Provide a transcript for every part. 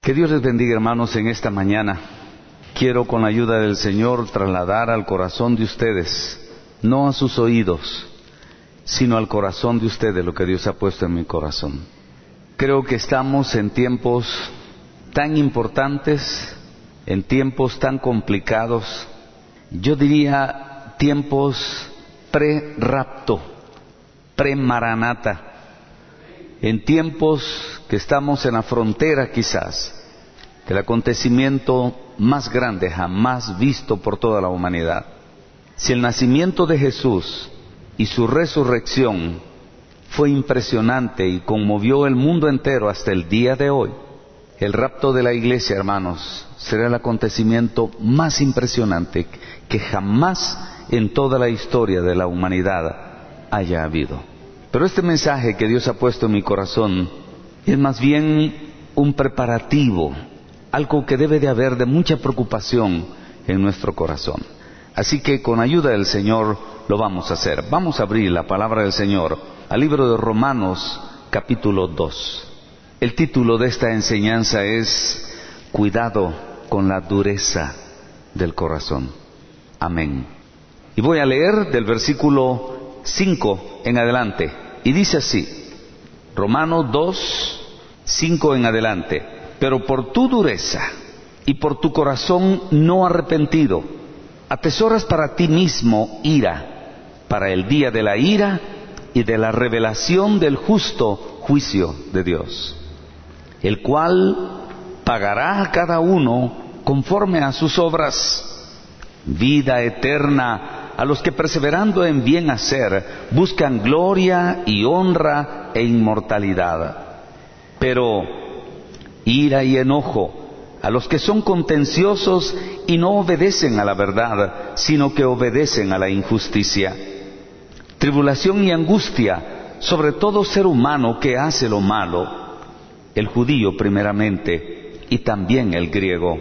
Que Dios les bendiga, hermanos, en esta mañana. Quiero, con la ayuda del Señor, trasladar al corazón de ustedes, no a sus oídos, sino al corazón de ustedes, lo que Dios ha puesto en mi corazón. Creo que estamos en tiempos tan importantes, en tiempos tan complicados, yo diría tiempos pre-rapto, pre-maranata, en tiempos que estamos en la frontera quizás del acontecimiento más grande jamás visto por toda la humanidad. Si el nacimiento de Jesús y su resurrección fue impresionante y conmovió el mundo entero hasta el día de hoy, el rapto de la iglesia, hermanos, será el acontecimiento más impresionante que jamás en toda la historia de la humanidad haya habido. Pero este mensaje que Dios ha puesto en mi corazón es más bien un preparativo, algo que debe de haber de mucha preocupación en nuestro corazón. Así que con ayuda del Señor lo vamos a hacer. Vamos a abrir la palabra del Señor al libro de Romanos, capítulo 2. El título de esta enseñanza es Cuidado con la dureza del corazón. Amén. Y voy a leer del versículo 5 en adelante, y dice así, Romanos 2, 5 en adelante: pero por tu dureza y por tu corazón no arrepentido, atesoras para ti mismo ira, para el día de la ira y de la revelación del justo juicio de Dios, el cual pagará a cada uno conforme a sus obras. Vida eterna a los que, perseverando en bien hacer, buscan gloria y honra e inmortalidad. Pero ira y enojo a los que son contenciosos y no obedecen a la verdad, sino que obedecen a la injusticia. Tribulación y angustia sobre todo ser humano que hace lo malo, el judío primeramente y también el griego.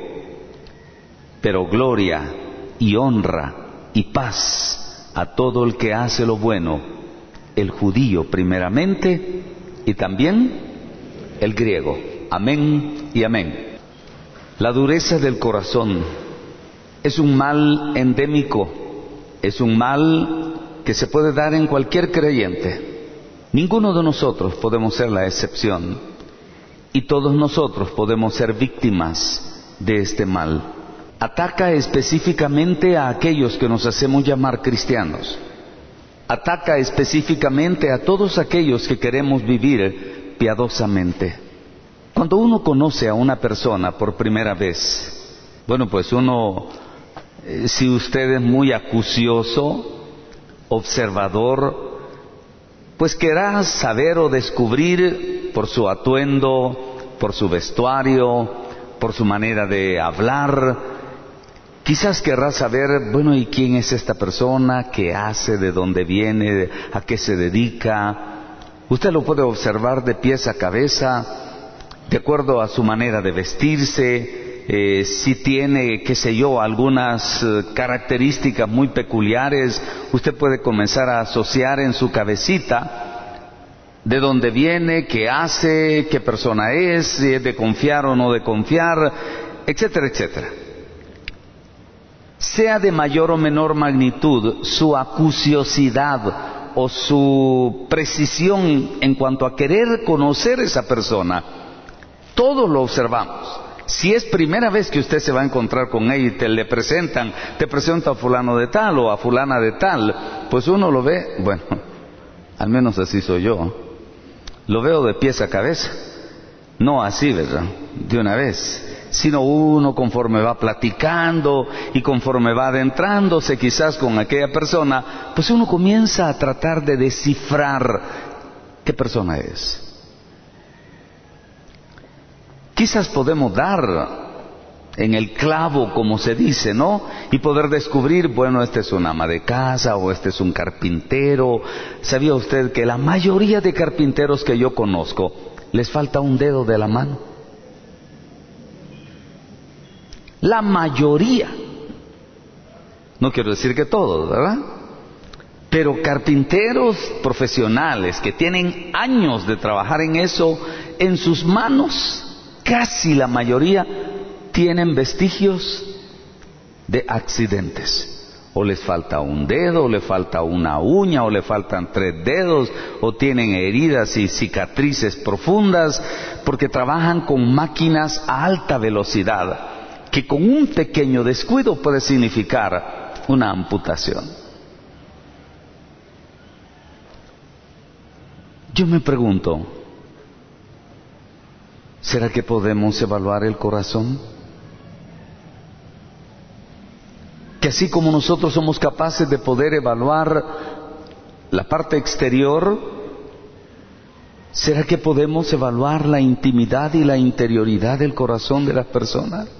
Pero gloria y honra y paz a todo el que hace lo bueno, el judío primeramente y también el griego. Amén y amén. La dureza del corazón es un mal endémico, es un mal que se puede dar en cualquier creyente. Ninguno de nosotros podemos ser la excepción, y todos nosotros podemos ser víctimas de este mal. Ataca específicamente a aquellos que nos hacemos llamar cristianos. Ataca específicamente a todos aquellos que queremos vivir piadosamente. Cuando uno conoce a una persona por primera vez, bueno, pues uno, si usted es muy acucioso, observador, pues querrá saber o descubrir por su atuendo, por su vestuario, por su manera de hablar. Quizás querrá saber, bueno, ¿y quién es esta persona? ¿Qué hace? ¿De dónde viene? ¿A qué se dedica? Usted lo puede observar de pies a cabeza, de acuerdo a su manera de vestirse, si tiene, qué sé yo, algunas características muy peculiares. Usted puede comenzar a asociar en su cabecita de dónde viene, qué hace, qué persona es, si es de confiar o no de confiar, etcétera, etcétera. Sea de mayor o menor magnitud su acuciosidad o su precisión en cuanto a querer conocer a esa persona, todos lo observamos. Si es primera vez que usted se va a encontrar con ella y te presenta a fulano de tal o a fulana de tal, pues uno lo ve, bueno, al menos así soy yo, lo veo de pies a cabeza, no así, ¿verdad?, de una vez, sino uno conforme va platicando y conforme va adentrándose quizás con aquella persona, pues uno comienza a tratar de descifrar qué persona es. Quizás podemos dar en el clavo, como se dice, ¿no? Y poder descubrir, bueno, este es una ama de casa o este es un carpintero. ¿Sabía usted que la mayoría de carpinteros que yo conozco les falta un dedo de la mano? La mayoría. No quiero decir que todos, ¿verdad? Pero carpinteros profesionales que tienen años de trabajar en eso, en sus manos casi la mayoría tienen vestigios de accidentes. O les falta un dedo, o le falta una uña, o le faltan 3 dedos, o tienen heridas y cicatrices profundas, porque trabajan con máquinas a alta velocidad, que con un pequeño descuido puede significar una amputación. Yo me pregunto, ¿será que podemos evaluar el corazón? Que así como nosotros somos capaces de poder evaluar la parte exterior, ¿será que podemos evaluar la intimidad y la interioridad del corazón de las personas?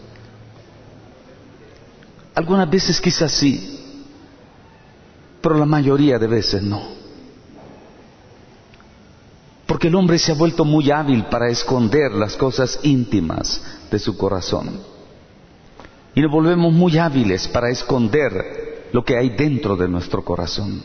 Algunas veces quizás sí, pero la mayoría de veces no. Porque el hombre se ha vuelto muy hábil para esconder las cosas íntimas de su corazón. Y nos volvemos muy hábiles para esconder lo que hay dentro de nuestro corazón.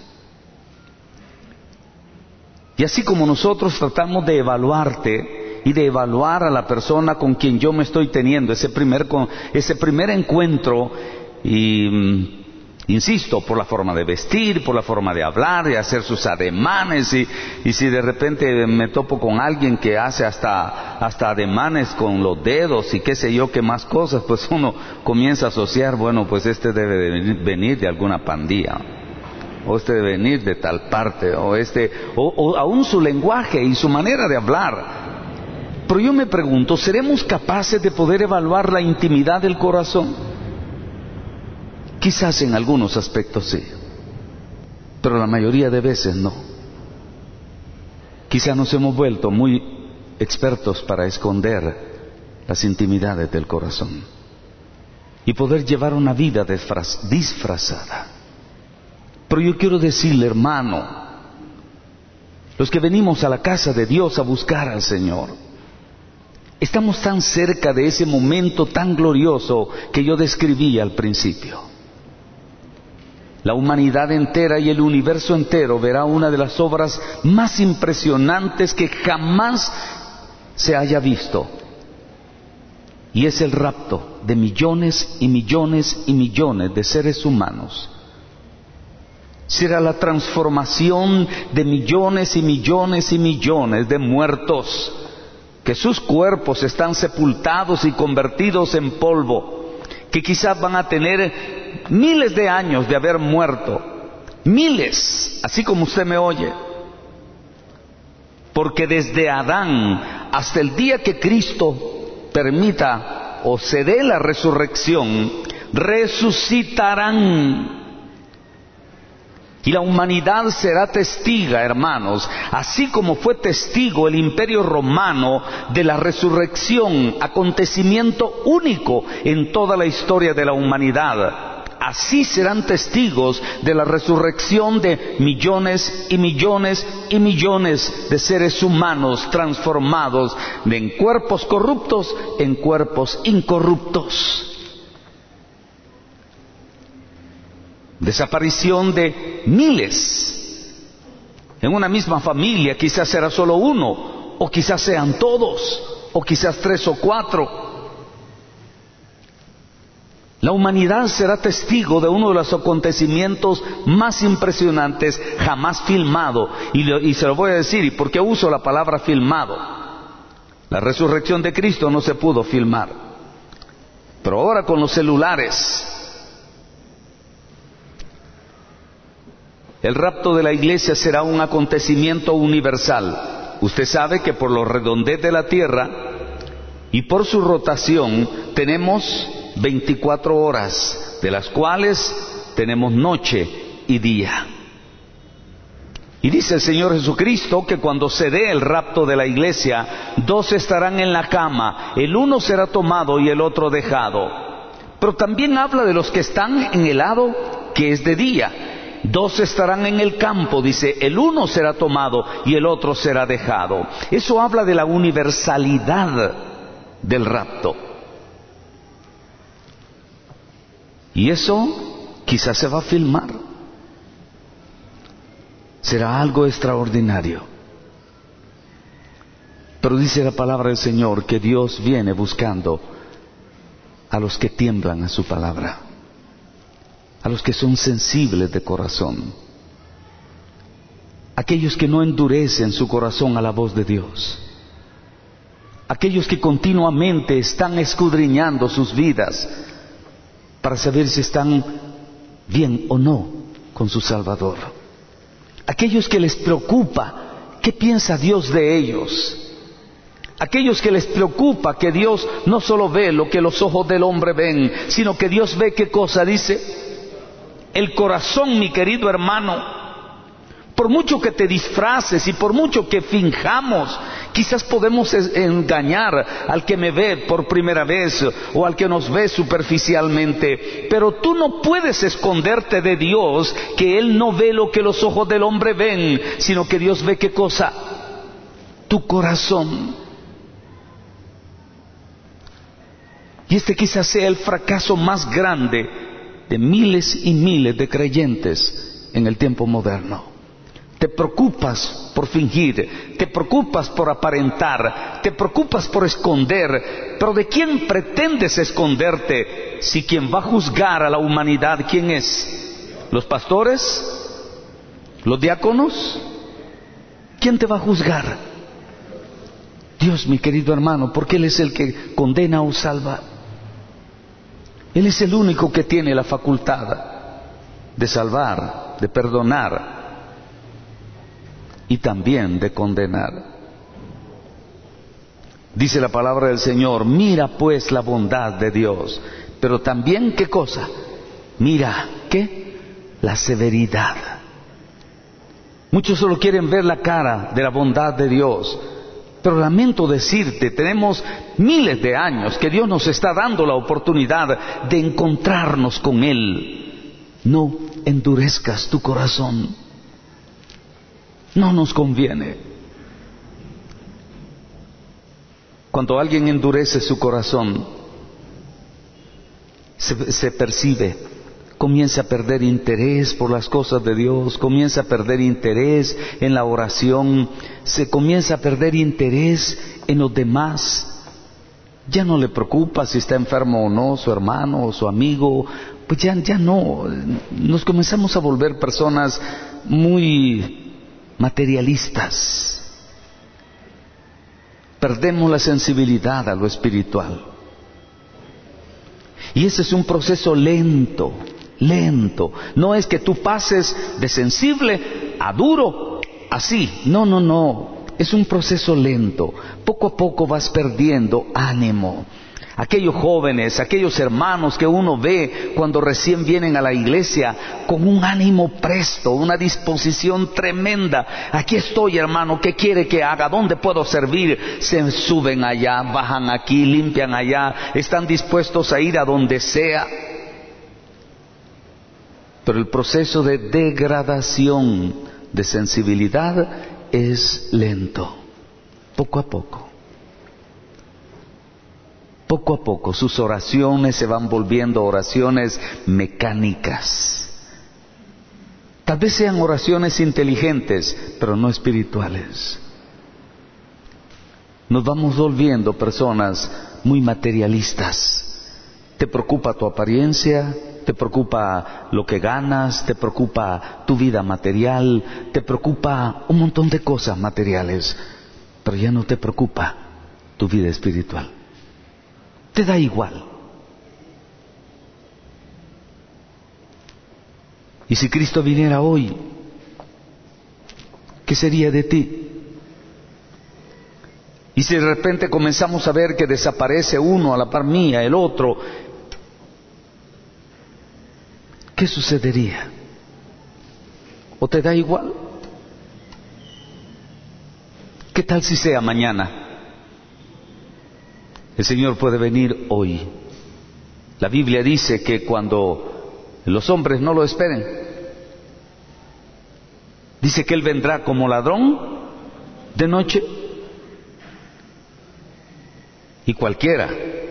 Y así como nosotros tratamos de evaluarte y de evaluar a la persona con quien yo me estoy teniendo, ese primer encuentro, y insisto, por la forma de vestir, por la forma de hablar, de hacer sus ademanes, y si de repente me topo con alguien que hace hasta ademanes con los dedos y qué sé yo, qué más cosas, pues uno comienza a asociar, bueno, pues este debe de venir de alguna pandilla, o este debe venir de tal parte, o aún su lenguaje y su manera de hablar. Pero yo me pregunto, ¿seremos capaces de poder evaluar la intimidad del corazón? Quizás en algunos aspectos sí, pero la mayoría de veces no. Quizás nos hemos vuelto muy expertos para esconder las intimidades del corazón y poder llevar una vida disfrazada. Pero yo quiero decirle, hermano, los que venimos a la casa de Dios a buscar al Señor, estamos tan cerca de ese momento tan glorioso que yo describí al principio. La humanidad entera y el universo entero verá una de las obras más impresionantes que jamás se haya visto. Y es el rapto de millones y millones y millones de seres humanos. Será la transformación de millones y millones y millones de muertos, que sus cuerpos están sepultados y convertidos en polvo, que quizás van a tener miles de años de haber muerto, miles, así como usted me oye, porque desde Adán hasta el día que Cristo permita o se dé la resurrección, resucitarán. Y la humanidad será testiga, hermanos, así como fue testigo el Imperio Romano de la resurrección, acontecimiento único en toda la historia de la humanidad. Así serán testigos de la resurrección de millones y millones y millones de seres humanos transformados en cuerpos corruptos en cuerpos incorruptos. Desaparición de miles. En una misma familia quizás será solo uno, o quizás sean todos, o quizás 3 o 4. La humanidad será testigo de uno de los acontecimientos más impresionantes jamás filmado. Y se lo voy a decir, ¿y por qué uso la palabra filmado? La resurrección de Cristo no se pudo filmar. Pero ahora con los celulares, el rapto de la iglesia será un acontecimiento universal. Usted sabe que por los redondez de la tierra y por su rotación tenemos 24 horas, de las cuales tenemos noche y día. Y dice el Señor Jesucristo que cuando se dé el rapto de la iglesia, 2 estarán en la cama, el uno será tomado y el otro dejado. Pero también habla de los que están en el lado que es de día. 2 estarán en el campo, dice, el uno será tomado y el otro será dejado. Eso habla de la universalidad del rapto. Y eso quizás se va a filmar. Será algo extraordinario. Pero dice la palabra del Señor que Dios viene buscando a los que tiemblan a su palabra, a los que son sensibles de corazón, aquellos que no endurecen su corazón a la voz de Dios, aquellos que continuamente están escudriñando sus vidas para saber si están bien o no con su Salvador, aquellos que les preocupa qué piensa Dios de ellos, aquellos que les preocupa que Dios no solo ve lo que los ojos del hombre ven, sino que Dios ve qué cosa dice. El corazón, mi querido hermano, por mucho que te disfraces y por mucho que finjamos, quizás podemos engañar al que me ve por primera vez o al que nos ve superficialmente, pero tú no puedes esconderte de Dios, que Él no ve lo que los ojos del hombre ven, sino que Dios ve qué cosa, tu corazón. Y este quizás sea el fracaso más grande de miles y miles de creyentes en el tiempo moderno. Te preocupas por fingir, te preocupas por aparentar, te preocupas por esconder, pero ¿de quién pretendes esconderte? Si quien va a juzgar a la humanidad, ¿quién es? ¿Los pastores? ¿Los diáconos? ¿Quién te va a juzgar? Dios, mi querido hermano, porque Él es el que condena o salva. Él es el único que tiene la facultad de salvar, de perdonar y también de condenar. Dice la palabra del Señor, mira pues la bondad de Dios, pero también ¿qué cosa? Mira, ¿qué? La severidad. Muchos solo quieren ver la cara de la bondad de Dios, pero lamento decirte, tenemos miles de años que Dios nos está dando la oportunidad de encontrarnos con Él. No endurezcas tu corazón. No nos conviene. Cuando alguien endurece su corazón, se percibe, comienza a perder interés por las cosas de Dios, comienza a perder interés en la oración, se comienza a perder interés en los demás. Ya no le preocupa si está enfermo o no, su hermano o su amigo, pues ya no. Nos comenzamos a volver personas muy materialistas. Perdemos la sensibilidad a lo espiritual. Y ese es un proceso lento. No es que tú pases de sensible a duro, así. No. Es un proceso lento. Poco a poco vas perdiendo ánimo. Aquellos jóvenes, aquellos hermanos que uno ve cuando recién vienen a la iglesia con un ánimo presto, una disposición tremenda. Aquí estoy, hermano, ¿qué quiere que haga? ¿Dónde puedo servir? Se suben allá, bajan aquí, limpian allá, están dispuestos a ir a donde sea. Pero el proceso de degradación de sensibilidad es lento, poco a poco. Poco a poco sus oraciones se van volviendo oraciones mecánicas. Tal vez sean oraciones inteligentes, pero no espirituales. Nos vamos volviendo personas muy materialistas. Te preocupa tu apariencia, te preocupa lo que ganas, te preocupa tu vida material, te preocupa un montón de cosas materiales, pero ya no te preocupa tu vida espiritual. Te da igual. Y si Cristo viniera hoy, ¿qué sería de ti? Y si de repente comenzamos a ver que desaparece uno a la par mía, el otro, ¿qué sucedería? ¿O te da igual? ¿Qué tal si sea mañana? El Señor puede venir hoy. La Biblia dice que cuando los hombres no lo esperen, dice que Él vendrá como ladrón de noche. Y cualquiera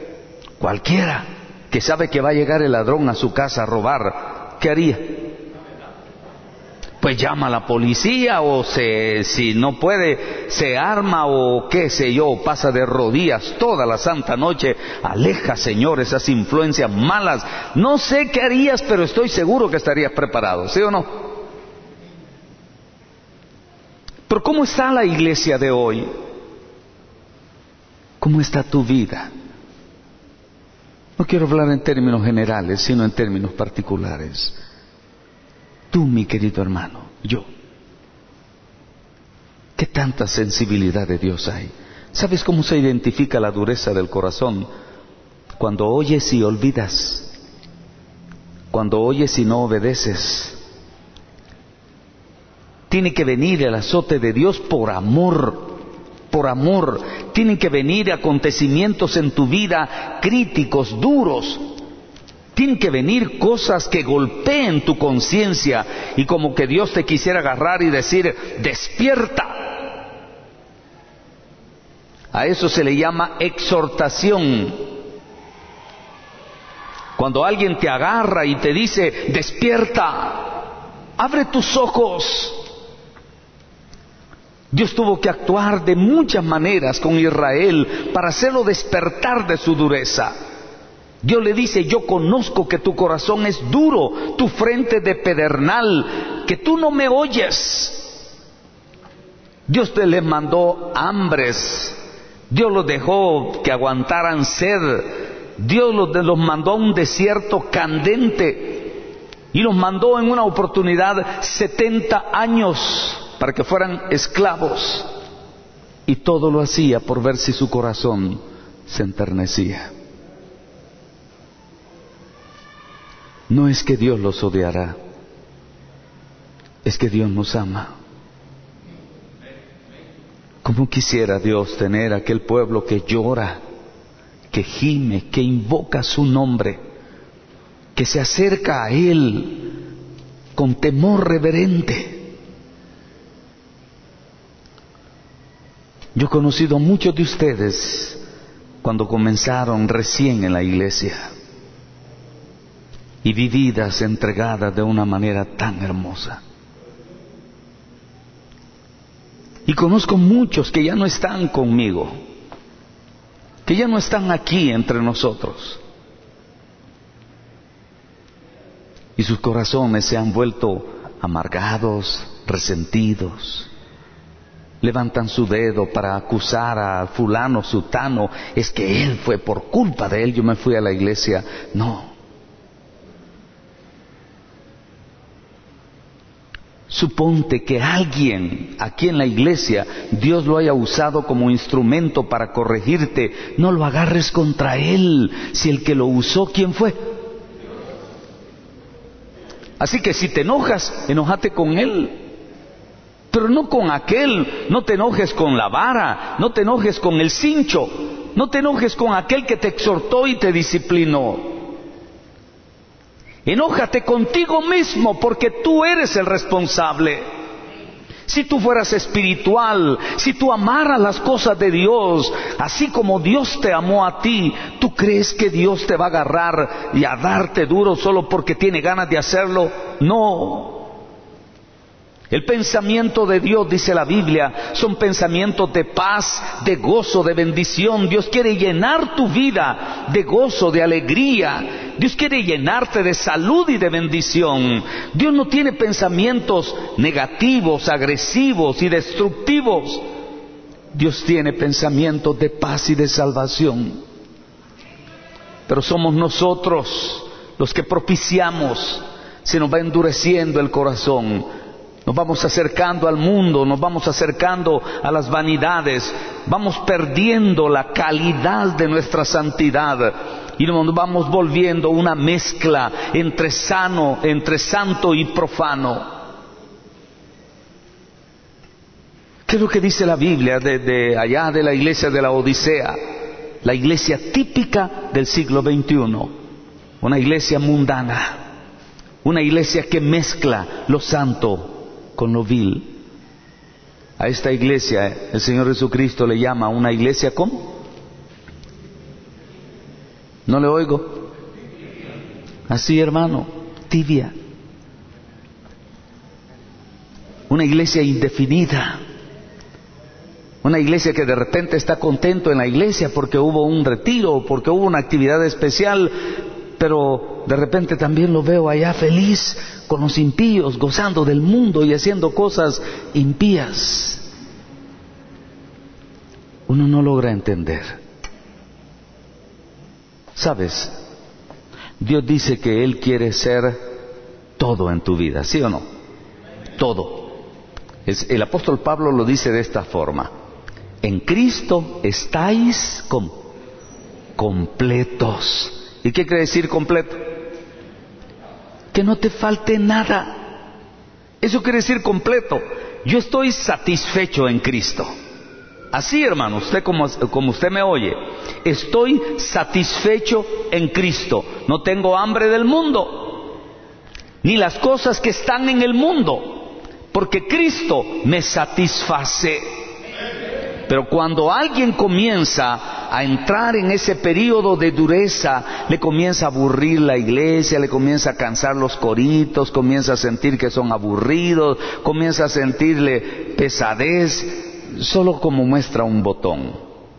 que sabe que va a llegar el ladrón a su casa a robar, ¿qué haría? pues llama a la policía o si no puede, se arma o qué sé yo, pasa de rodillas toda la santa noche. Aleja, Señor, esas influencias malas. No sé qué harías, pero estoy seguro que estarías preparado, ¿sí o no? Pero ¿cómo está la iglesia de hoy? ¿Cómo está tu vida? No quiero hablar en términos generales, sino en términos particulares. Tú, mi querido hermano, yo. ¿Qué tanta sensibilidad de Dios hay? ¿Sabes cómo se identifica la dureza del corazón? Cuando oyes y olvidas. Cuando oyes y no obedeces. Tiene que venir el azote de Dios por amor. Por amor. Tienen que venir acontecimientos en tu vida críticos, duros. Tienen que venir cosas que golpeen tu conciencia y como que Dios te quisiera agarrar y decir, despierta. A eso se le llama exhortación. Cuando alguien te agarra y te dice, despierta, abre tus ojos. Dios tuvo que actuar de muchas maneras con Israel para hacerlo despertar de su dureza. Dios le dice, yo conozco que tu corazón es duro, tu frente de pedernal, que tú no me oyes. Dios te les mandó hambres, Dios los dejó que aguantaran sed, Dios los mandó a un desierto candente y los mandó en una oportunidad 70 años para que fueran esclavos. Y todo lo hacía por ver si su corazón se enternecía. No es que Dios los odiará, es que Dios nos ama. ¿Cómo quisiera Dios tener aquel pueblo que llora, que gime, que invoca su nombre, que se acerca a Él con temor reverente? Yo he conocido a muchos de ustedes cuando comenzaron recién en la iglesia. Y vividas, entregadas de una manera tan hermosa. Y conozco muchos que ya no están conmigo, que ya no están aquí entre nosotros. Y sus corazones se han vuelto amargados, resentidos. Levantan su dedo para acusar a fulano, sutano. Es que él fue, por culpa de él yo me fui a la iglesia. No. Suponte que alguien aquí en la iglesia, Dios lo haya usado como instrumento para corregirte. No lo agarres contra él. Si el que lo usó, ¿quién fue? Así que si te enojas, enójate con él. Pero no con aquel. No te enojes con la vara. No te enojes con el cincho. No te enojes con aquel que te exhortó y te disciplinó. Enójate contigo mismo porque tú eres el responsable. Si tú fueras espiritual, si tú amaras las cosas de Dios, así como Dios te amó a ti, ¿tú crees que Dios te va a agarrar y a darte duro solo porque tiene ganas de hacerlo? No. El pensamiento de Dios, dice la Biblia, son pensamientos de paz, de gozo, de bendición. Dios quiere llenar tu vida de gozo, de alegría. Dios quiere llenarte de salud y de bendición. Dios no tiene pensamientos negativos, agresivos y destructivos. Dios tiene pensamientos de paz y de salvación. Pero somos nosotros los que propiciamos. Se nos va endureciendo el corazón. Nos vamos acercando al mundo, nos vamos acercando a las vanidades, vamos perdiendo la calidad de nuestra santidad y nos vamos volviendo una mezcla entre santo y profano. ¿Qué es lo que dice la Biblia de allá de la iglesia de la Odisea? La iglesia típica del siglo XXI, una iglesia mundana, una iglesia que mezcla lo santo con lo vil. A esta iglesia el Señor Jesucristo le llama una iglesia ¿cómo? No le oigo. Así, hermano, tibia. una iglesia indefinida. Una iglesia que de repente está contento en la iglesia porque hubo un retiro, porque hubo una actividad especial, pero de repente también lo veo allá feliz con los impíos, gozando del mundo y haciendo cosas impías. Uno no logra entender. ¿Sabes? Dios dice que Él quiere ser todo en tu vida, ¿sí o no? Todo. El apóstol Pablo lo dice de esta forma: en Cristo estáis completos. ¿Y qué quiere decir completo? Que no te falte nada. Eso quiere decir completo. Yo estoy satisfecho en Cristo. Así, hermano, usted como usted me oye, estoy satisfecho en Cristo. No tengo hambre del mundo, ni las cosas que están en el mundo, porque Cristo me satisface. Pero cuando alguien comienza a entrar en ese periodo de dureza, le comienza a aburrir la iglesia, le comienza a cansar los coritos, comienza a sentir que son aburridos, comienza a sentirle pesadez, solo como muestra un botón.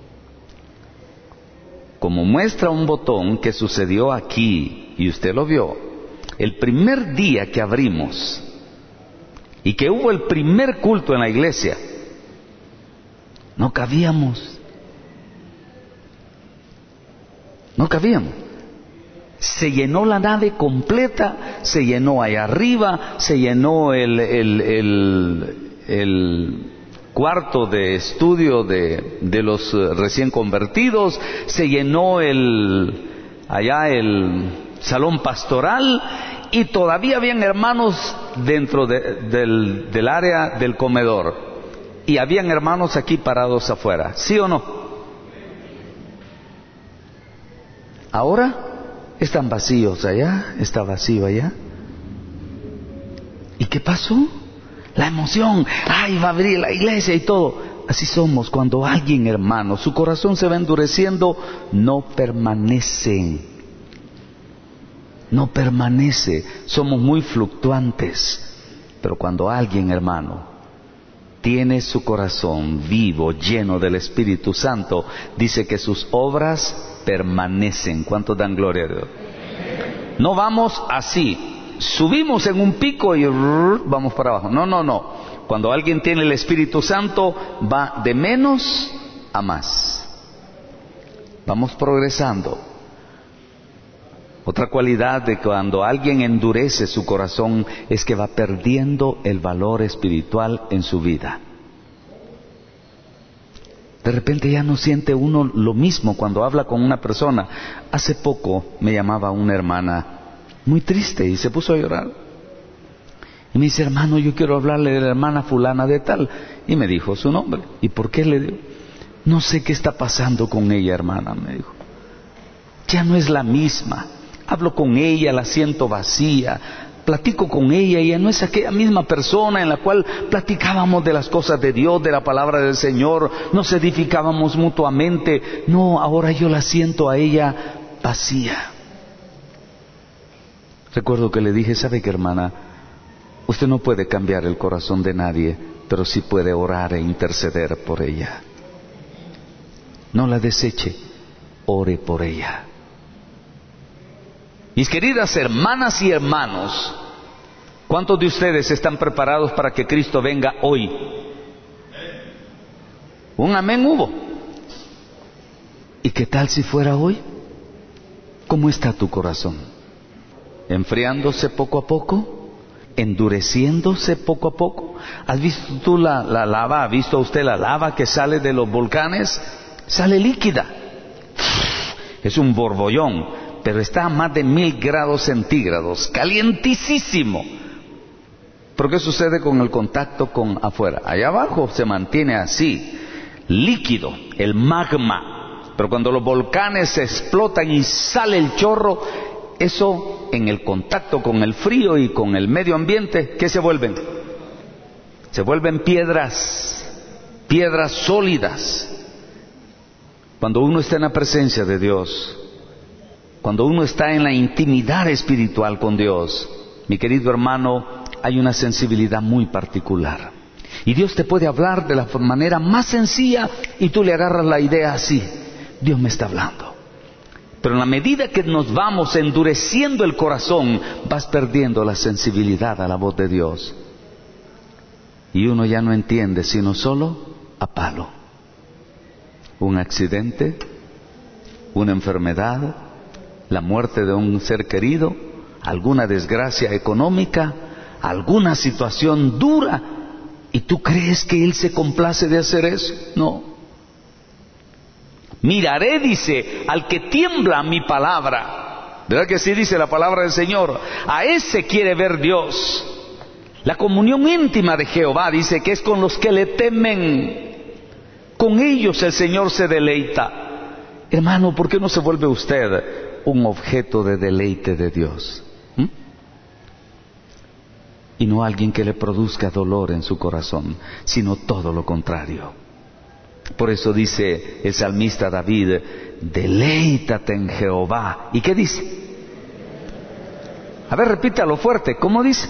Como muestra un botón que sucedió aquí, y usted lo vio, el primer día que abrimos y que hubo el primer culto en la iglesia, no cabíamos. No cabíamos. Se llenó la nave completa, se llenó allá arriba, se llenó el cuarto de estudio de los recién convertidos, se llenó allá el salón pastoral, y todavía habían hermanos dentro del área del comedor. Y habían hermanos aquí parados afuera, ¿sí o no? Ahora están vacíos allá, está vacío allá. ¿Y qué pasó? La emoción, ¡ay, va a abrir la iglesia y todo! Así somos cuando alguien, hermano, su corazón se va endureciendo, no permanecen. No permanece, somos muy fluctuantes. Pero cuando alguien, hermano, tiene su corazón vivo, lleno del Espíritu Santo, dice que sus obras permanecen. ¿Cuántos dan gloria a Dios? No vamos así, subimos en un pico y vamos para abajo. No. Cuando alguien tiene el Espíritu Santo, va de menos a más. Vamos progresando. Otra cualidad de cuando alguien endurece su corazón es que va perdiendo el valor espiritual en su vida. De repente ya no siente uno lo mismo cuando habla con una persona. Hace poco me llamaba una hermana muy triste y se puso a llorar. Y me dice: hermano, yo quiero hablarle de la hermana fulana de tal. Y me dijo su nombre. ¿Y por qué le digo? No sé qué está pasando con ella, hermana, me dijo. Ya no es la misma. Hablo con ella, la siento vacía, platico con ella, ella no es aquella misma persona en la cual platicábamos de las cosas de Dios, de la palabra del Señor, nos edificábamos mutuamente. No, ahora yo la siento a ella vacía. Recuerdo que le dije: ¿sabe qué, hermana? Usted no puede cambiar el corazón de nadie, pero sí puede orar e interceder por ella. No la deseche, ore por ella. Mis queridas hermanas y hermanos, ¿cuántos de ustedes están preparados para que Cristo venga hoy? Un amén hubo. ¿Y qué tal si fuera hoy? ¿Cómo está tu corazón? ¿Enfriándose poco a poco? ¿Endureciéndose poco a poco? ¿Has visto tú la lava? ¿Ha visto usted la lava que sale de los volcanes? Sale líquida. Es un borbollón. Pero está a más de 1000 grados centígrados, calientísimo. ¿Pero qué sucede con el contacto con afuera? Allá abajo se mantiene así, líquido, el magma. Pero cuando los volcanes se explotan y sale el chorro, eso en el contacto con el frío y con el medio ambiente, ¿qué se vuelven? Se vuelven piedras sólidas. Cuando uno está en la presencia de Dios, cuando uno está en la intimidad espiritual con Dios, mi querido hermano, hay una sensibilidad muy particular. Y Dios te puede hablar de la manera más sencilla y tú le agarras la idea así. Dios me está hablando. Pero en la medida que nos vamos endureciendo el corazón, vas perdiendo la sensibilidad a la voz de Dios. Y uno ya no entiende sino solo a palo. Un accidente, una enfermedad, la muerte de un ser querido, alguna desgracia económica, alguna situación dura. ¿Y tú crees que Él se complace de hacer eso? No. Miraré, dice, al que tiembla a mi palabra. ¿Verdad que así dice la palabra del Señor? A ese quiere ver Dios. La comunión íntima de Jehová, dice, que es con los que le temen. Con ellos el Señor se deleita. Hermano, ¿por qué no se vuelve usted un objeto de deleite de Dios? Y no alguien que le produzca dolor en su corazón, sino todo lo contrario. Por eso dice el salmista David, deleítate en Jehová. ¿Y qué dice? A ver, repítalo fuerte, ¿cómo dice?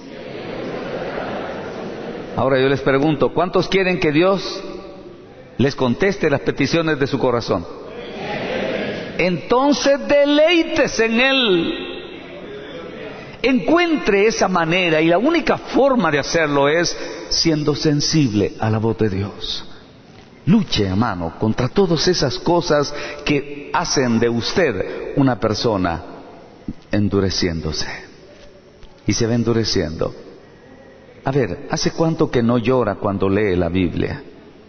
Ahora yo les pregunto, ¿cuántos quieren que Dios les conteste las peticiones de su corazón? Entonces deleítese en Él. Encuentre esa manera, y la única forma de hacerlo es siendo sensible a la voz de Dios. Luche, hermano, contra todas esas cosas que hacen de usted una persona endureciéndose. Y se va endureciendo. A ver, ¿hace cuánto que no llora cuando lee la Biblia?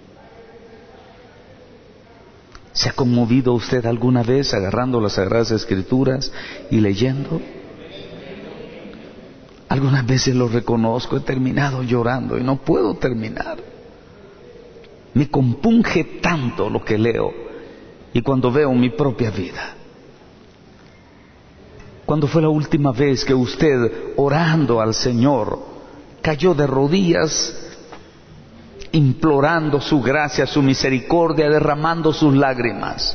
¿Se ha conmovido usted alguna vez agarrando las Sagradas Escrituras y leyendo? Algunas veces lo reconozco, he terminado llorando y no puedo terminar. Me compunge tanto lo que leo y cuando veo mi propia vida. ¿Cuándo fue la última vez que usted, orando al Señor, cayó de rodillas, implorando su gracia, su misericordia, derramando sus lágrimas?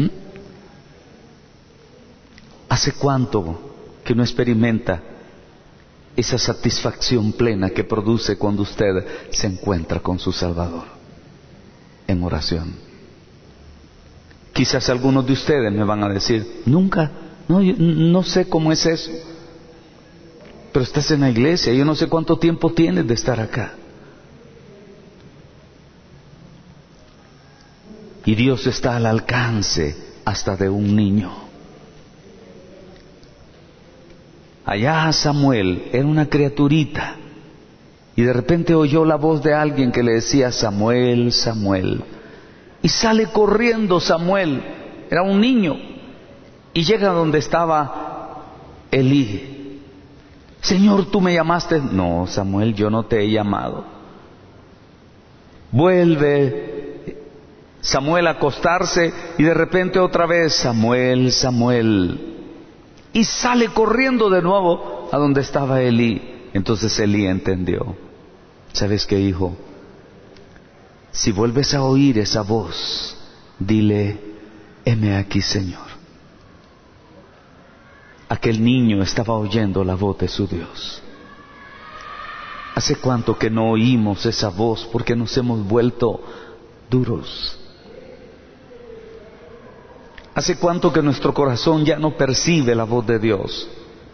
¿Hace cuánto que no experimenta esa satisfacción plena que produce cuando usted se encuentra con su Salvador en oración? Quizás algunos de ustedes me van a decir, nunca, no, yo no sé cómo es eso. Pero estás en la iglesia, yo no sé cuánto tiempo tienes de estar acá. Y Dios está al alcance hasta de un niño. Allá Samuel era una criaturita y de repente oyó la voz de alguien que le decía, Samuel, Samuel. Y sale corriendo Samuel, era un niño, y llega donde estaba Elí. Señor, ¿tú me llamaste? No, Samuel, yo no te he llamado. Vuelve Samuel a acostarse y de repente otra vez, Samuel, Samuel. Y sale corriendo de nuevo a donde estaba Elí. Entonces Elí entendió. ¿Sabes qué, hijo? Si vuelves a oír esa voz, dile, heme aquí, Señor. Aquel niño estaba oyendo la voz de su Dios. ¿Hace cuánto que no oímos esa voz porque nos hemos vuelto duros? ¿Hace cuánto que nuestro corazón ya no percibe la voz de Dios?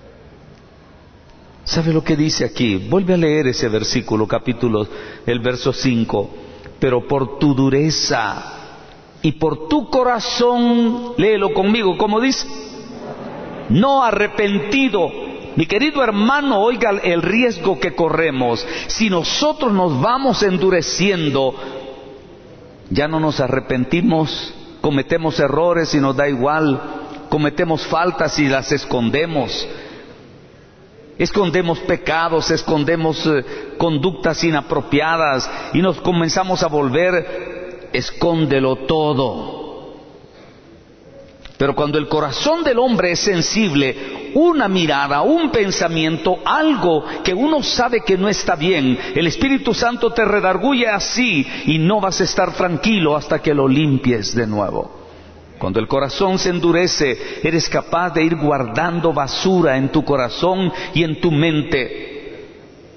¿Sabe lo que dice aquí? Vuelve a leer ese versículo, el verso 5. Pero por tu dureza y por tu corazón, léelo conmigo, ¿cómo dice? No arrepentido. Mi querido hermano, oiga el riesgo que corremos. Si nosotros nos vamos endureciendo, ya no nos arrepentimos, cometemos errores y nos da igual, cometemos faltas y las escondemos. Escondemos pecados, escondemos conductas inapropiadas y nos comenzamos a volver, escóndelo todo. Pero cuando el corazón del hombre es sensible, una mirada, un pensamiento, algo que uno sabe que no está bien, el Espíritu Santo te redarguye así y no vas a estar tranquilo hasta que lo limpies de nuevo. Cuando el corazón se endurece, eres capaz de ir guardando basura en tu corazón y en tu mente.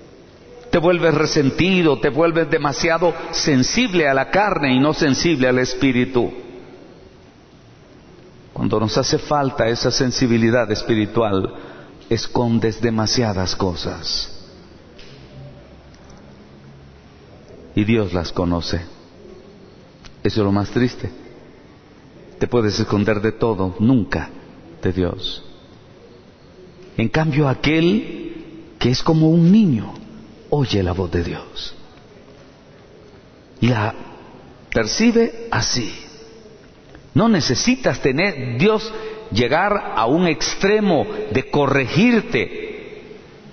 te vuelves resentido, te vuelves demasiado sensible a la carne y no sensible al espíritu. Cuando nos hace falta esa sensibilidad espiritual, escondes demasiadas cosas. Y Dios las conoce. Eso es lo más triste. Te puedes esconder de todo, nunca de Dios. En cambio, aquel que es como un niño, oye la voz de Dios. Y la percibe así. No necesitas tener Dios llegar a un extremo de corregirte.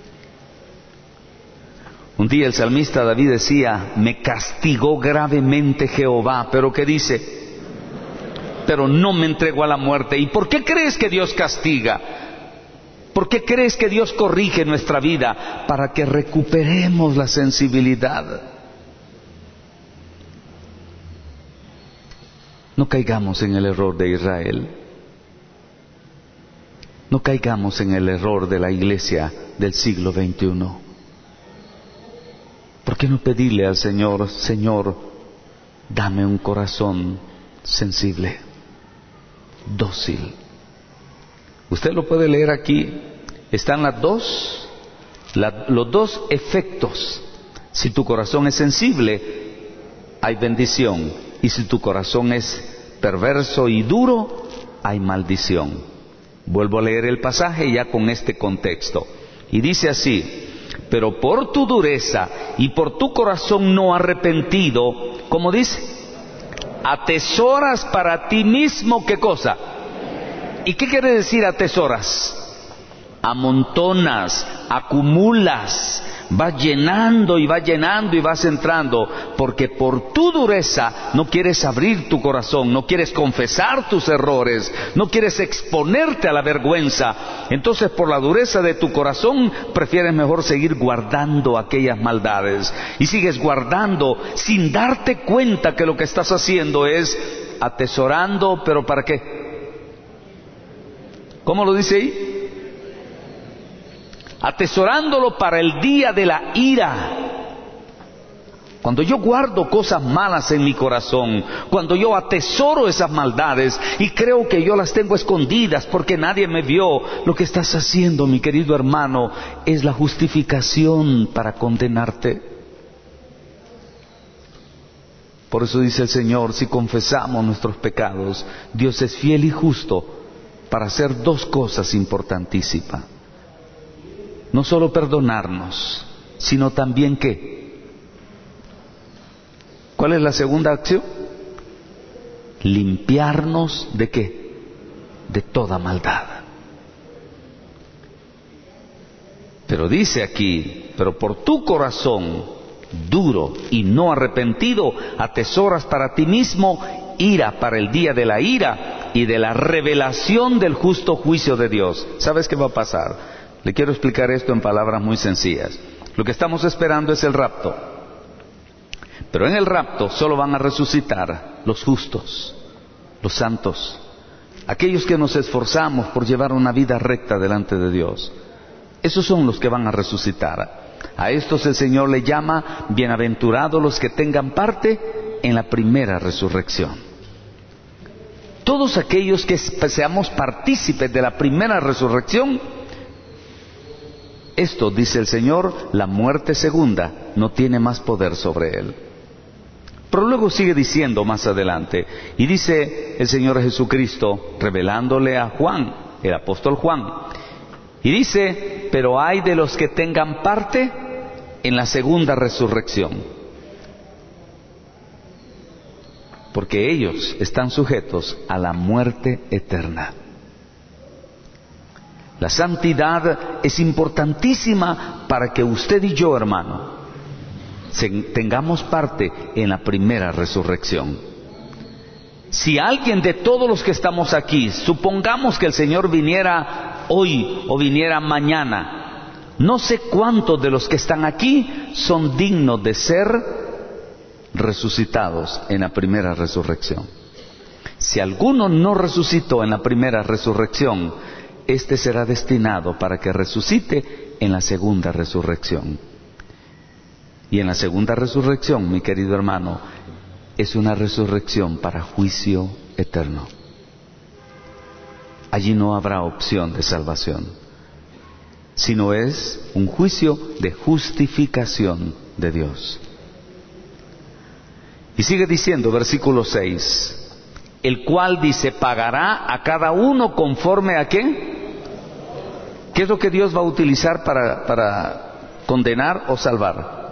Un día el salmista David decía: me castigó gravemente Jehová, pero ¿qué dice? Pero no me entregó a la muerte. ¿Y por qué crees que Dios castiga? ¿Por qué crees que Dios corrige nuestra vida? Para que recuperemos la sensibilidad. No caigamos en el error de Israel. No caigamos en el error de la iglesia del siglo XXI. ¿Por qué no pedirle al Señor: Señor, dame un corazón sensible, dócil? Usted lo puede leer aquí. Están los dos efectos. Si tu corazón es sensible, hay bendición. Y si tu corazón es perverso y duro, hay maldición. Vuelvo a leer el pasaje ya con este contexto. Y dice así: pero por tu dureza y por tu corazón no arrepentido, ¿cómo dice? Atesoras para ti mismo, ¿qué cosa? ¿Y qué quiere decir atesoras? Amontonas, acumulas, vas llenando y vas llenando y vas entrando, porque por tu dureza no quieres abrir tu corazón, no quieres confesar tus errores, no quieres exponerte a la vergüenza. Entonces, por la dureza de tu corazón, prefieres mejor seguir guardando aquellas maldades. Y sigues guardando sin darte cuenta que lo que estás haciendo es atesorando, ¿pero para qué? ¿Cómo lo dice ahí? Atesorándolo para el día de la ira. Cuando yo guardo cosas malas en mi corazón, cuando yo atesoro esas maldades y creo que yo las tengo escondidas porque nadie me vio, lo que estás haciendo, mi querido hermano, es la justificación para condenarte. Por eso dice el Señor: si confesamos nuestros pecados, Dios es fiel y justo para hacer dos cosas importantísimas. No solo perdonarnos, sino también ¿qué? ¿Cuál es la segunda acción? Limpiarnos ¿de qué? De toda maldad. Pero dice aquí: pero por tu corazón duro y no arrepentido, atesoras para ti mismo ira para el día de la ira y de la revelación del justo juicio de Dios. ¿Sabes qué va a pasar? Le quiero explicar esto en palabras muy sencillas. Lo que estamos esperando es el rapto. Pero en el rapto solo van a resucitar los justos, los santos, aquellos que nos esforzamos por llevar una vida recta delante de Dios. Esos son los que van a resucitar. A estos el Señor le llama bienaventurados los que tengan parte en la primera resurrección. Todos aquellos que seamos partícipes de la primera resurrección, esto, dice el Señor, la muerte segunda no tiene más poder sobre él. Pero luego sigue diciendo más adelante, y dice el Señor Jesucristo, revelándole a Juan, el apóstol Juan, y dice: pero hay de los que tengan parte en la segunda resurrección, porque ellos están sujetos a la muerte eterna. La santidad es importantísima para que usted y yo, hermano, tengamos parte en la primera resurrección. Si alguien de todos los que estamos aquí, supongamos que el Señor viniera hoy o viniera mañana, no sé cuántos de los que están aquí son dignos de ser resucitados en la primera resurrección. Si alguno no resucitó en la primera resurrección, este será destinado para que resucite en la segunda resurrección. Y en la segunda resurrección, mi querido hermano, es una resurrección para juicio eterno. Allí no habrá opción de salvación, sino es un juicio de justificación de Dios. Y sigue diciendo, versículo 6, el cual dice, pagará a cada uno conforme a ¿qué? ¿Qué es lo que Dios va a utilizar para condenar o salvar?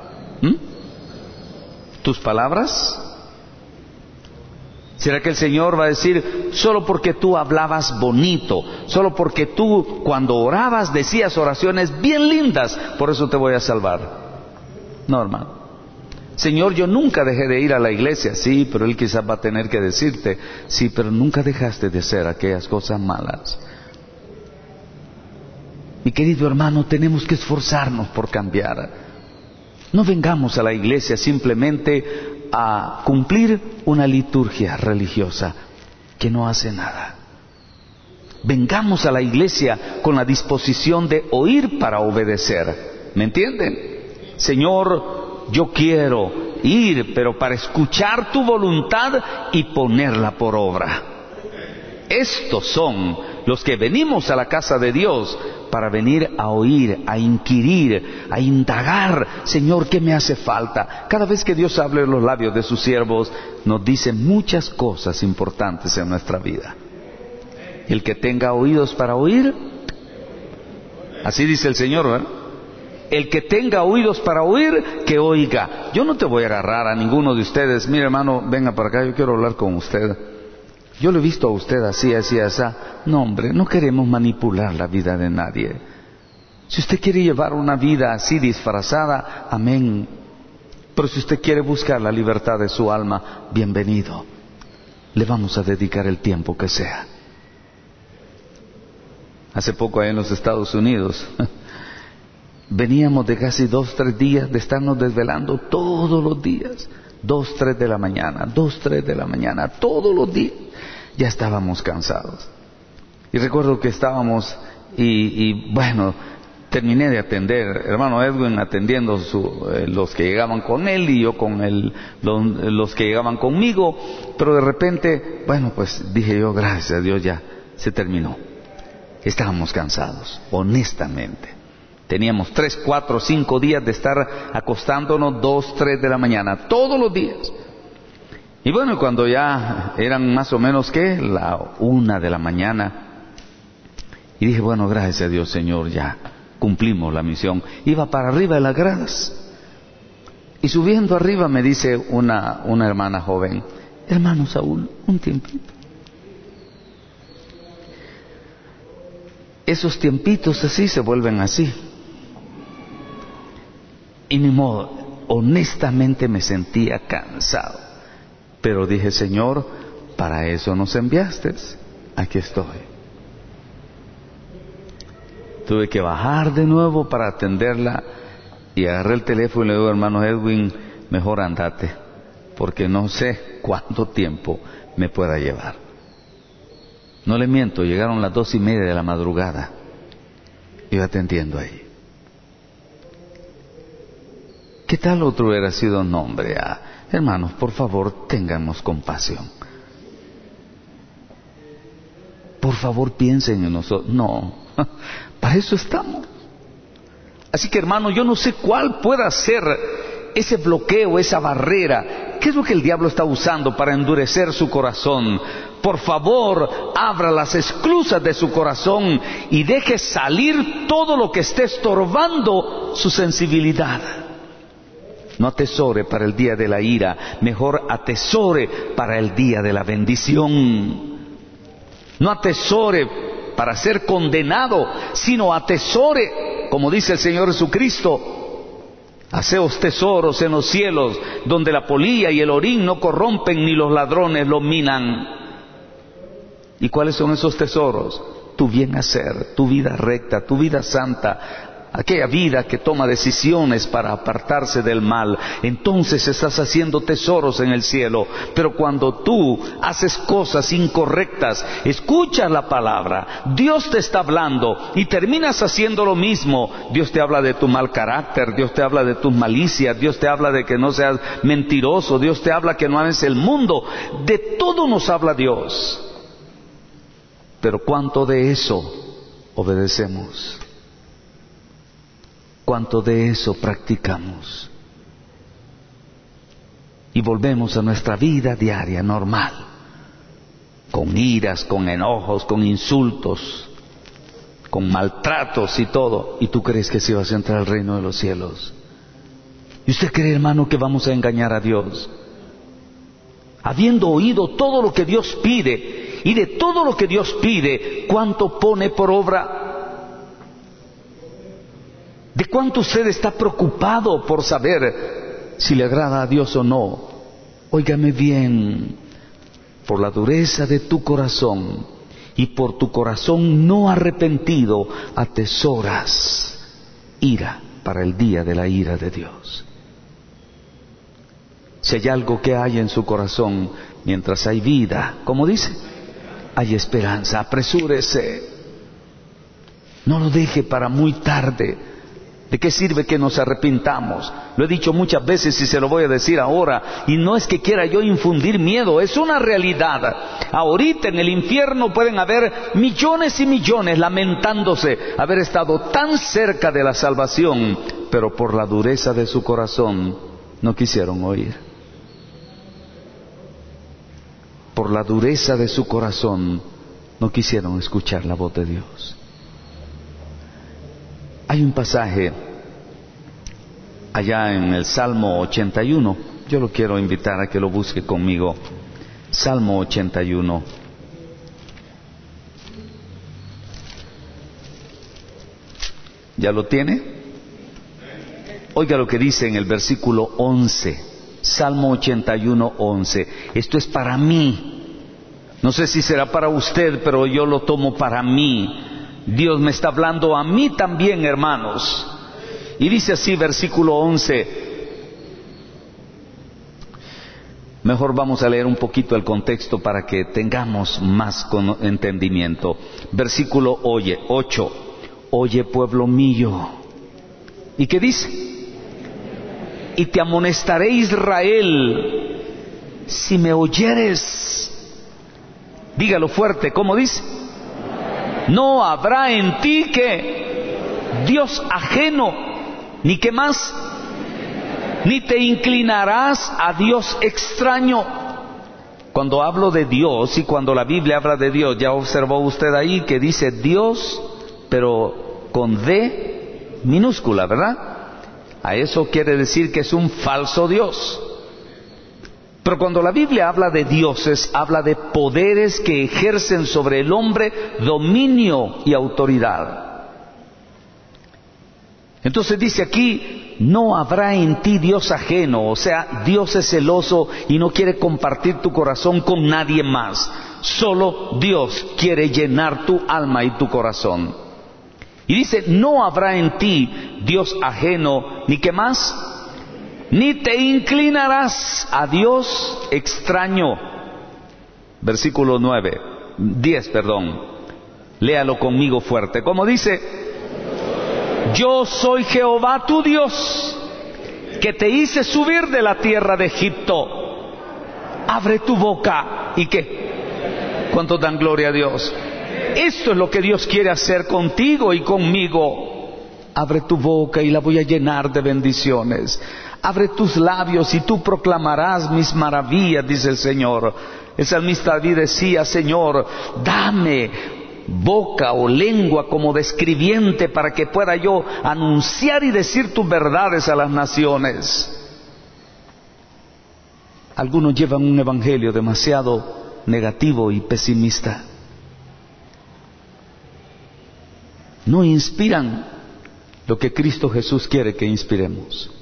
¿Tus palabras? ¿Será que el Señor va a decir, solo porque tú hablabas bonito, solo porque tú cuando orabas decías oraciones bien lindas, por eso te voy a salvar? No, hermano. Señor, yo nunca dejé de ir a la iglesia. Sí, pero Él quizás va a tener que decirte, sí, pero nunca dejaste de hacer aquellas cosas malas. Mi querido hermano, tenemos que esforzarnos por cambiar. No vengamos a la iglesia simplemente a cumplir una liturgia religiosa que no hace nada. Vengamos a la iglesia con la disposición de oír para obedecer. ¿Me entienden? Señor, yo quiero ir, pero para escuchar tu voluntad y ponerla por obra. Estos son los que venimos a la casa de Dios para venir a oír, a inquirir, a indagar. Señor, ¿qué me hace falta? Cada vez que Dios habla en los labios de sus siervos, nos dice muchas cosas importantes en nuestra vida. El que tenga oídos para oír, así dice el Señor, ¿verdad? El que tenga oídos para oír, que oiga. Yo no te voy a agarrar a ninguno de ustedes. Mire, hermano, venga para acá, yo quiero hablar con usted. Yo lo he visto a usted así, así, así. No, hombre, no queremos manipular la vida de nadie. Si usted quiere llevar una vida así disfrazada, amén. Pero si usted quiere buscar la libertad de su alma, bienvenido. Le vamos a dedicar el tiempo que sea. Hace poco ahí en los Estados Unidos, veníamos de casi 2, 3 días de estarnos desvelando todos los días. 2, 3 de la mañana, 2, 3 de la mañana, todos los días. Ya estábamos cansados. Y recuerdo que estábamos y bueno, terminé de atender, hermano Edwin atendiendo los que llegaban con él y yo con los que llegaban conmigo, pero de repente, bueno, pues dije yo, gracias a Dios ya se terminó. Estábamos cansados, honestamente. Teníamos 3, 4, 5 días de estar acostándonos 2, 3 de la mañana, todos los días. Y bueno, cuando ya eran más o menos, la 1 de la mañana, y dije, bueno, gracias a Dios, Señor, ya cumplimos la misión. Iba para arriba de las gradas, y subiendo arriba me dice una hermana joven, hermano Saúl, un tiempito. Esos tiempitos así se vuelven así. Y ni modo, honestamente me sentía cansado. Pero dije, Señor, para eso nos enviaste, aquí estoy. Tuve que bajar de nuevo para atenderla y agarré el teléfono y le digo, hermano Edwin, mejor andate, porque no sé cuánto tiempo me pueda llevar. No le miento, llegaron las 2:30 de la madrugada, iba atendiendo ahí. ¿Qué tal otro hubiera sido nombre? Hermanos, por favor, tengamos compasión. Por favor, piensen en nosotros. No, para eso estamos. Así que, hermano, yo no sé cuál pueda ser ese bloqueo, esa barrera. ¿Qué es lo que el diablo está usando para endurecer su corazón? Por favor, abra las esclusas de su corazón y deje salir todo lo que esté estorbando su sensibilidad. No atesore para el día de la ira, mejor atesore para el día de la bendición. No atesore para ser condenado, sino atesore, como dice el Señor Jesucristo, haceos tesoros en los cielos, donde la polilla y el orín no corrompen ni los ladrones lo minan. ¿Y cuáles son esos tesoros? Tu bien hacer, tu vida recta, tu vida santa. aquella vida que toma decisiones para apartarse del mal, entonces estás haciendo tesoros en el cielo. Pero cuando tú haces cosas incorrectas, escuchas la palabra, Dios te está hablando y terminas haciendo lo mismo, Dios te habla de tu mal carácter, Dios te habla de tus malicias, Dios te habla de que no seas mentiroso, Dios te habla que no ames el mundo, de todo nos habla Dios. Pero ¿cuánto de eso obedecemos? ¿Cuánto de eso practicamos? Y volvemos a nuestra vida diaria normal, con iras, con enojos, con insultos, con maltratos y todo. ¿Y tú crees que si vas a entrar al reino de los cielos? ¿Y usted cree, hermano, que vamos a engañar a Dios? Habiendo oído todo lo que Dios pide, y de todo lo que Dios pide, ¿cuánto pone por obra? ¿De cuánto usted está preocupado por saber si le agrada a Dios o no? Óigame bien, por la dureza de tu corazón y por tu corazón no arrepentido, atesoras ira para el día de la ira de Dios. Si hay algo que hay en su corazón, mientras hay vida, como dice, hay esperanza. Apresúrese, no lo deje para muy tarde. ¿De qué sirve que nos arrepintamos? Lo he dicho muchas veces y se lo voy a decir ahora, y no es que quiera yo infundir miedo, es una realidad. Ahorita en el infierno pueden haber millones y millones lamentándose haber estado tan cerca de la salvación, pero por la dureza de su corazón no quisieron oír. Por la dureza de su corazón no quisieron escuchar la voz de Dios. Hay un pasaje allá en el Salmo 81, yo lo quiero invitar a que lo busque conmigo. Salmo 81. ¿Ya lo tiene? Oiga lo que dice en el versículo 11, Salmo 81, 11. Esto es para mí. No sé si será para usted, pero yo lo tomo para mí. Dios me está hablando a mí también, hermanos. Y dice así, versículo 11. Mejor vamos a leer un poquito el contexto para que tengamos más entendimiento. Versículo 8. Oye, pueblo mío. ¿Y qué dice? Y te amonestaré, Israel, si me oyeres. Dígalo fuerte, ¿cómo dice? No habrá en ti que Dios ajeno, ni qué más, ni te inclinarás a Dios extraño. Cuando hablo de Dios y cuando la Biblia habla de Dios, ya observó usted ahí que dice Dios, pero con D minúscula, ¿verdad? A eso quiere decir que es un falso Dios. Pero cuando la Biblia habla de dioses, habla de poderes que ejercen sobre el hombre dominio y autoridad. Entonces dice aquí, no habrá en ti Dios ajeno, o sea, Dios es celoso y no quiere compartir tu corazón con nadie más. Solo Dios quiere llenar tu alma y tu corazón. Y dice, no habrá en ti Dios ajeno, ni qué más, ni te inclinarás a Dios extraño. Versículo 10, léalo conmigo fuerte. Como dice, yo soy Jehová tu Dios, que te hice subir de la tierra de Egipto. Abre tu boca. ¿Y qué? ¿Cuántos dan gloria a Dios? Esto es lo que Dios quiere hacer contigo y conmigo. Abre tu boca y la voy a llenar de bendiciones. Abre tus labios y tú proclamarás mis maravillas, dice el Señor. El salmista David decía, Señor, dame boca o lengua como de escribiente para que pueda yo anunciar y decir tus verdades a las naciones. Algunos llevan un evangelio demasiado negativo y pesimista. No inspiran lo que Cristo Jesús quiere que inspiremos.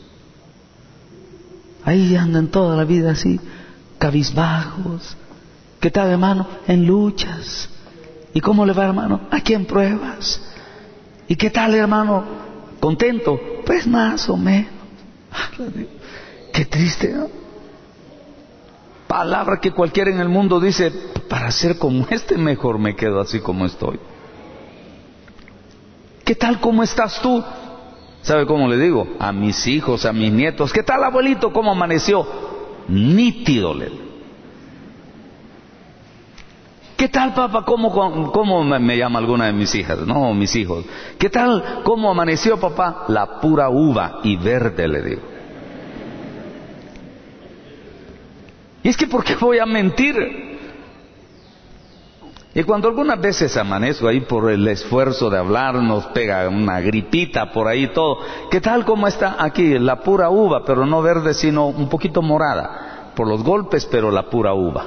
Ahí andan toda la vida así, cabizbajos. ¿Qué tal, hermano? En luchas. ¿Y cómo le va, hermano? Aquí en pruebas. ¿Y qué tal, hermano? ¿Contento? Pues más o menos. Qué triste, ¿no? Palabra que cualquiera en el mundo dice, para ser como mejor me quedo así como estoy. ¿Qué tal cómo estás tú? ¿Sabe cómo le digo? A mis hijos, a mis nietos, ¿qué tal abuelito? ¿Cómo amaneció? Nítido, le digo. ¿Qué tal papá? ¿Cómo me llama alguna de mis hijas? No, mis hijos. ¿Qué tal cómo amaneció papá? La pura uva y verde, le digo. Y es que ¿por qué voy a mentir? Y cuando algunas veces amanezco ahí por el esfuerzo de hablar, nos pega una gripita por ahí todo. ¿Qué tal cómo está aquí? La pura uva, pero no verde sino un poquito morada. Por los golpes, pero la pura uva.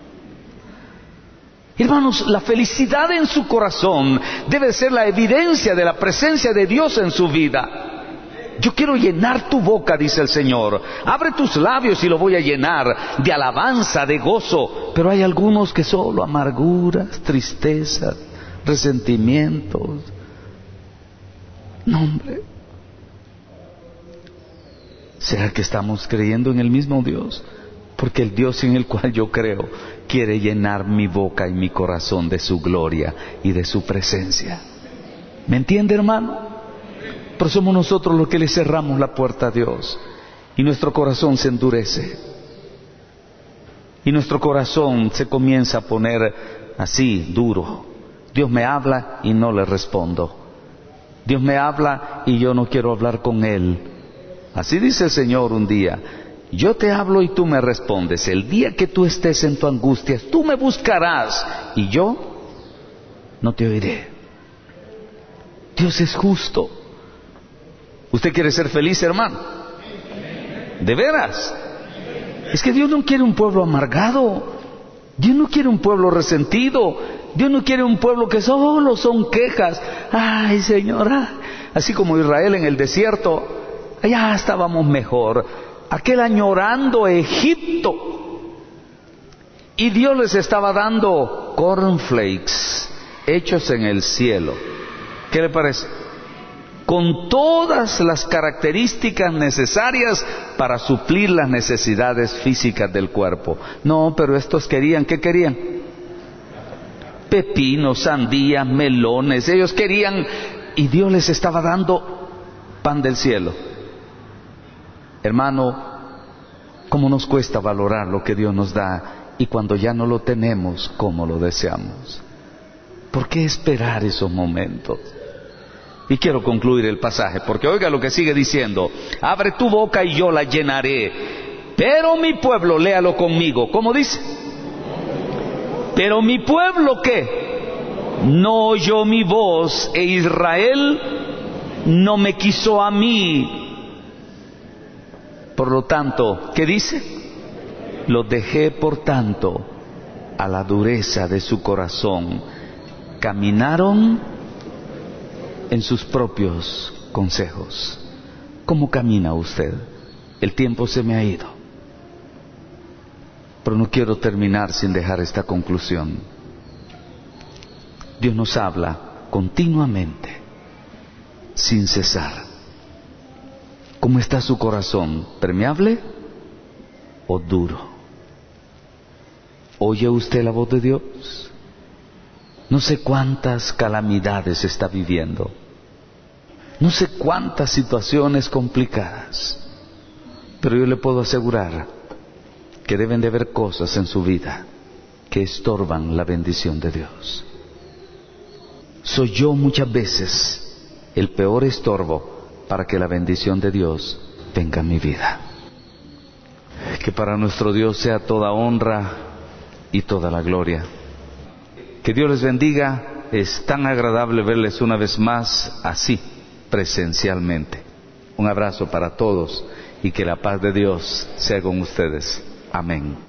Hermanos, la felicidad en su corazón debe ser la evidencia de la presencia de Dios en su vida. Yo quiero llenar tu boca, dice el Señor. Abre tus labios y lo voy a llenar de alabanza, de gozo. Pero hay algunos que solo amarguras, tristezas, resentimientos. No, hombre. ¿Será que estamos creyendo en el mismo Dios? Porque el Dios en el cual yo creo quiere llenar mi boca y mi corazón de su gloria y de su presencia. ¿Me entiende, hermano? Pero somos nosotros los que le cerramos la puerta a Dios y nuestro corazón se endurece y nuestro corazón se comienza a poner así, duro. Dios me habla y no le respondo. Dios me habla y yo no quiero hablar con Él. Así dice el Señor un día: yo te hablo y tú me respondes. El día que tú estés en tu angustia, tú me buscarás y yo no te oiré. Dios es justo. ¿Usted quiere ser feliz, hermano? ¿De veras? Es que Dios no quiere un pueblo amargado. Dios no quiere un pueblo resentido. Dios no quiere un pueblo que solo son quejas. Ay, Señora, así como Israel en el desierto, allá estábamos mejor. Aquel añorando Egipto. Y Dios les estaba dando cornflakes hechos en el cielo. ¿Qué le parece? Con todas las características necesarias para suplir las necesidades físicas del cuerpo. No, pero estos querían, ¿qué querían? Pepinos, sandías, melones, ellos querían, y Dios les estaba dando pan del cielo. Hermano, ¿cómo nos cuesta valorar lo que Dios nos da? Y cuando ya no lo tenemos, ¿cómo lo deseamos? ¿Por qué esperar esos momentos? Y quiero concluir el pasaje, porque oiga lo que sigue diciendo: abre tu boca y yo la llenaré. Pero mi pueblo, léalo conmigo, ¿cómo dice? Pero mi pueblo, ¿qué? No oyó mi voz, e Israel no me quiso a mí. Por lo tanto, ¿qué dice? Los dejé, por tanto, a la dureza de su corazón. Caminaron en sus propios consejos. ¿Cómo camina usted? El tiempo se me ha ido, pero no quiero terminar sin dejar esta conclusión. Dios nos habla continuamente, sin cesar. ¿Cómo está su corazón? ¿Permeable o duro? ¿Oye usted la voz de Dios? No sé cuántas calamidades está viviendo. No sé cuántas situaciones complicadas. Pero yo le puedo asegurar que deben de haber cosas en su vida que estorban la bendición de Dios. Soy yo muchas veces el peor estorbo para que la bendición de Dios venga a mi vida. Que para nuestro Dios sea toda honra y toda la gloria. Que Dios les bendiga. Es tan agradable verles una vez más así, presencialmente. Un abrazo para todos y que la paz de Dios sea con ustedes. Amén.